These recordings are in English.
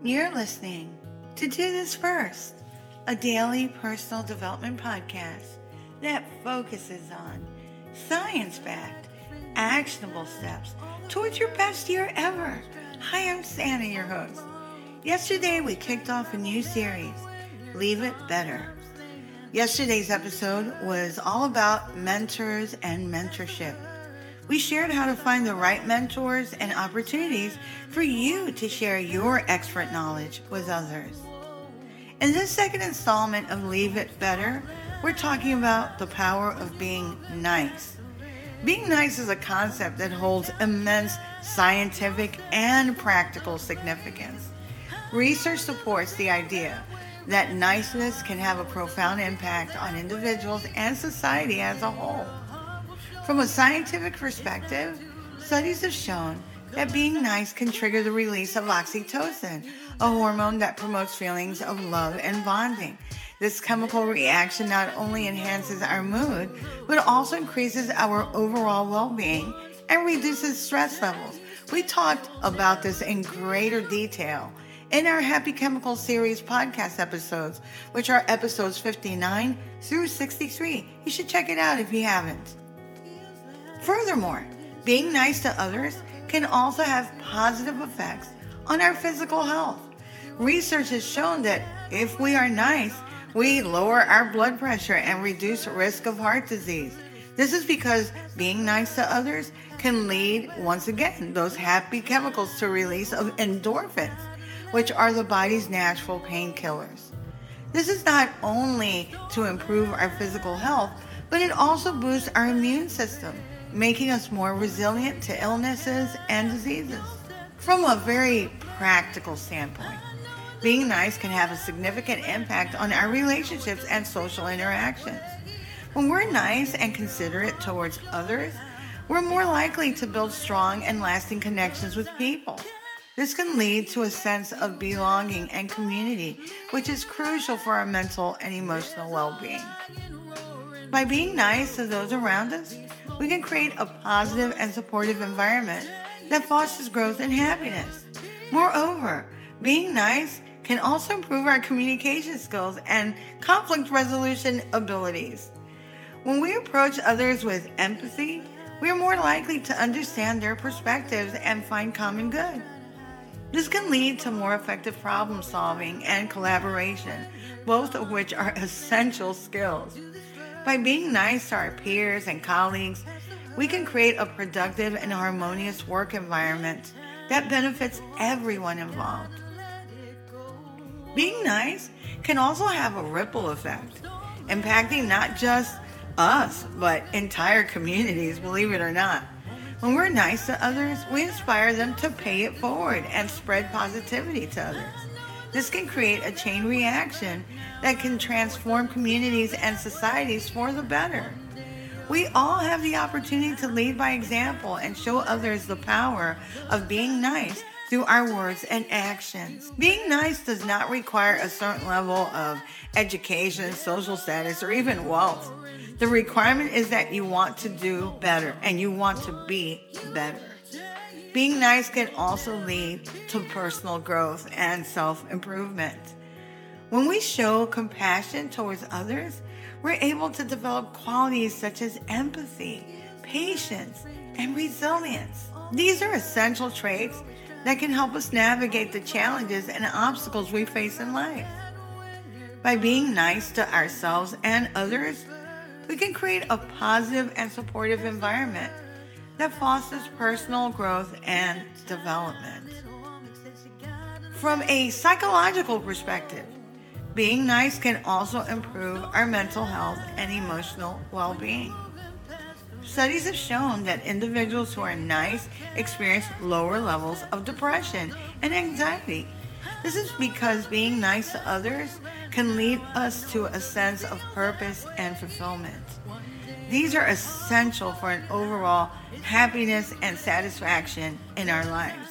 You're listening to Do This First, a daily personal development podcast that focuses on science-backed, actionable steps towards your best year ever. Hi, I'm Santa, your host. Yesterday, we kicked off a new series, Leave It Better. Yesterday's episode was all about mentors and mentorship. We shared how to find the right mentors and opportunities for you to share your expert knowledge with others. In this second installment of Leave It Better, we're talking about the power of being nice. Being nice is a concept that holds immense scientific and practical significance. Research supports the idea that niceness can have a profound impact on individuals and society as a whole. From a scientific perspective, studies have shown that being nice can trigger the release of oxytocin, a hormone that promotes feelings of love and bonding. This chemical reaction not only enhances our mood, but also increases our overall well-being and reduces stress levels. We talked about this in greater detail in our Happy Chemical Series podcast episodes, which are episodes 59 through 63. You should check it out if you haven't. Furthermore, being nice to others can also have positive effects on our physical health. Research has shown that if we are nice, we lower our blood pressure and reduce risk of heart disease. This is because being nice to others can lead, once again, those happy chemicals to release of endorphins, which are the body's natural painkillers. This is not only to improve our physical health, but it also boosts our immune system, making us more resilient to illnesses and diseases. From a very practical standpoint, being nice can have a significant impact on our relationships and social interactions. When we're nice and considerate towards others, we're more likely to build strong and lasting connections with people. This can lead to a sense of belonging and community, which is crucial for our mental and emotional well-being. By being nice to those around us, we can create a positive and supportive environment that fosters growth and happiness. Moreover, being nice can also improve our communication skills and conflict resolution abilities. When we approach others with empathy, we are more likely to understand their perspectives and find common good. This can lead to more effective problem solving and collaboration, both of which are essential skills. By being nice to our peers and colleagues, we can create a productive and harmonious work environment that benefits everyone involved. Being nice can also have a ripple effect, impacting not just us, but entire communities, believe it or not. When we're nice to others, we inspire them to pay it forward and spread positivity to others. This can create a chain reaction that can transform communities and societies for the better. We all have the opportunity to lead by example and show others the power of being nice through our words and actions. Being nice does not require a certain level of education, social status, or even wealth. The requirement is that you want to do better and you want to be better. Being nice can also lead to personal growth and self-improvement. When we show compassion towards others, we're able to develop qualities such as empathy, patience, and resilience. These are essential traits that can help us navigate the challenges and obstacles we face in life. By being nice to ourselves and others, we can create a positive and supportive environment that fosters personal growth and development. From a psychological perspective, being nice can also improve our mental health and emotional well-being. Studies have shown that individuals who are nice experience lower levels of depression and anxiety. This is because being nice to others can lead us to a sense of purpose and fulfillment. These are essential for an overall happiness and satisfaction in our lives.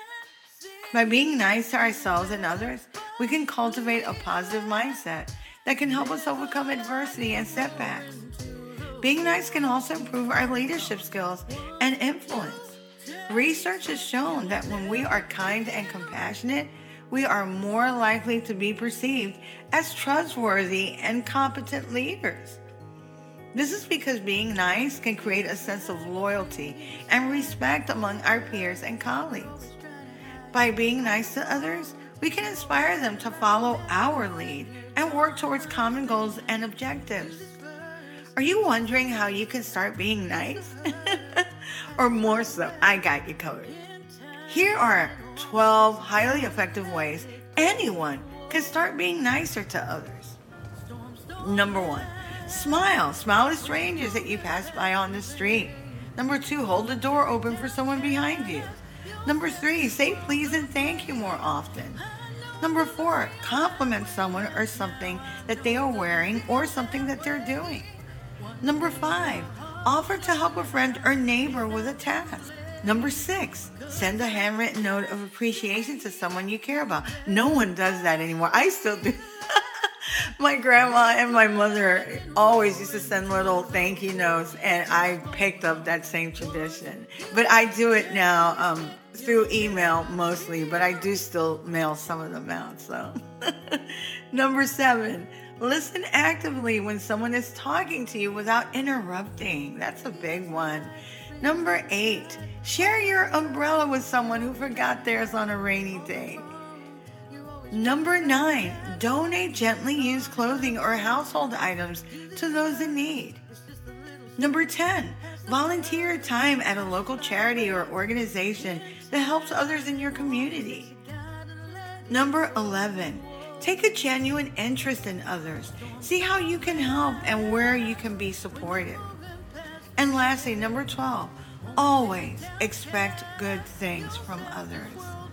By being nice to ourselves and others, we can cultivate a positive mindset that can help us overcome adversity and setbacks. Being nice can also improve our leadership skills and influence. Research has shown that when we are kind and compassionate, we are more likely to be perceived as trustworthy and competent leaders. This is because being nice can create a sense of loyalty and respect among our peers and colleagues. By being nice to others, we can inspire them to follow our lead and work towards common goals and objectives. Are you wondering how you can start being nice? Or more so, I got you covered. Here are 12 highly effective ways anyone can start being nicer to others. Number 1, smile. Smile at strangers that you pass by on the street. Number 2, hold the door open for someone behind you. Number 3, say please and thank you more often. Number 4, compliment someone or something that they are wearing or something that they're doing. Number 5, offer to help a friend or neighbor with a task. Number 6, send a handwritten note of appreciation to someone you care about. No one does that anymore. I still do. My grandma and my mother always used to send little thank you notes, and I picked up that same tradition. But I do it now through email mostly, but I do still mail some of them out. So, Number 7, listen actively when someone is talking to you without interrupting. That's a big one. Number 8, share your umbrella with someone who forgot theirs on a rainy day. Number 9, donate gently used clothing or household items to those in need. Number 10, volunteer time at a local charity or organization that helps others in your community. Number 11, take a genuine interest in others. See how you can help and where you can be supportive. And lastly, number 12, always expect good things from others.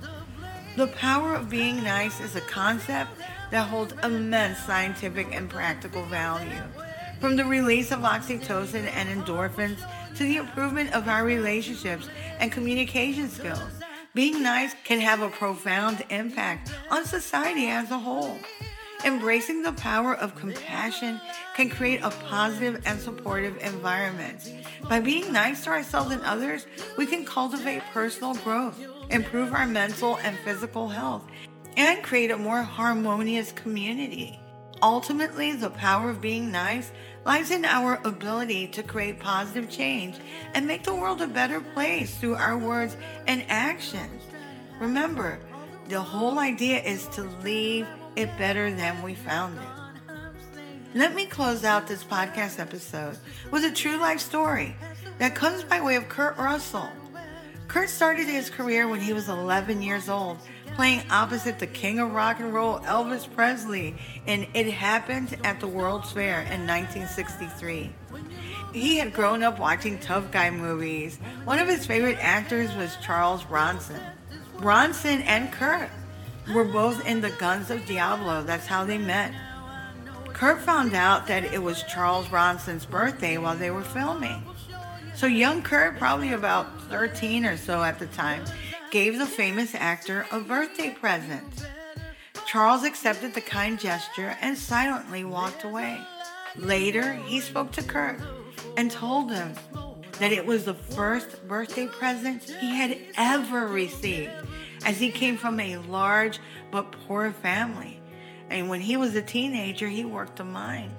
The power of being nice is a concept that holds immense scientific and practical value. From the release of oxytocin and endorphins to the improvement of our relationships and communication skills, being nice can have a profound impact on society as a whole. Embracing the power of compassion can create a positive and supportive environment. By being nice to ourselves and others, we can cultivate personal growth, improve our mental and physical health, and create a more harmonious community. Ultimately, the power of being nice lies in our ability to create positive change and make the world a better place through our words and actions. Remember, the whole idea is to leave it better than we found it. Let me close out this podcast episode with a true life story that comes by way of Kurt Russell. Kurt started his career when he was 11 years old, playing opposite the king of rock and roll, Elvis Presley, and It Happened at the World's Fair in 1963. He had grown up watching tough guy movies. One of his favorite actors was Charles Bronson. Bronson and Kurt were both in the Guns of Diablo. That's how they met. Kurt found out that it was Charles Bronson's birthday while they were filming. So young Kurt, probably about 13 or so at the time, gave the famous actor a birthday present. Charles accepted the kind gesture and silently walked away. Later, he spoke to Kurt and told him that it was the first birthday present he had ever received, as he came from a large but poor family. And when he was a teenager, he worked the mines.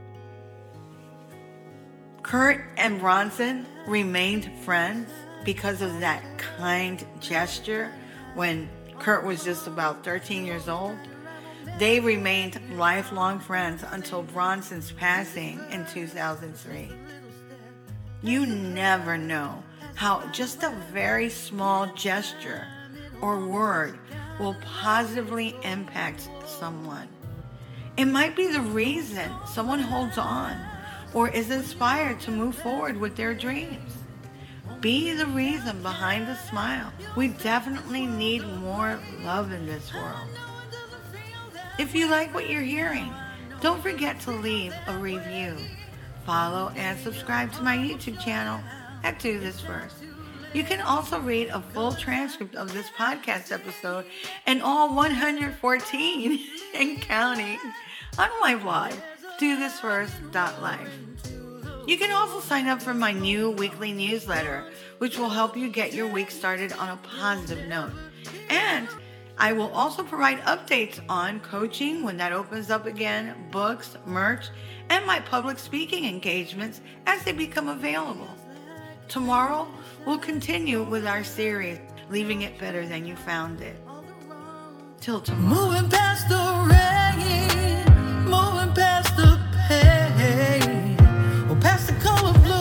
Kurt and Bronson remained friends because of that kind gesture when Kurt was just about 13 years old. They remained lifelong friends until Bronson's passing in 2003. You never know how just a very small gesture or word will positively impact someone. It might be the reason someone holds on or is inspired to move forward with their dreams. Be the reason behind the smile. We definitely need more love in this world. If you like what you're hearing, don't forget to leave a review. Follow and subscribe to my YouTube channel at Do This First. You can also read a full transcript of this podcast episode and all 114 and counting on my blog, DoThisFirst.life. You can also sign up for my new weekly newsletter, which will help you get your week started on a positive note. And I will also provide updates on coaching when that opens up again, books, merch, and my public speaking engagements as they become available. Tomorrow, we'll continue with our series, Leaving It Better Than You Found It. Till tomorrow. Moving past the rain, moving past the pain, or past the color blue.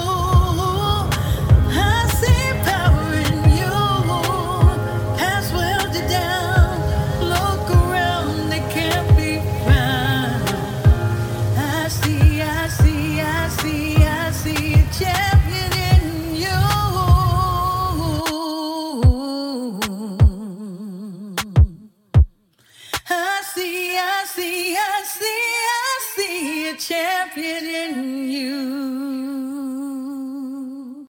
I see power in you. Past where you're down, look around, they can't be found. I see a champion in you. I see a champion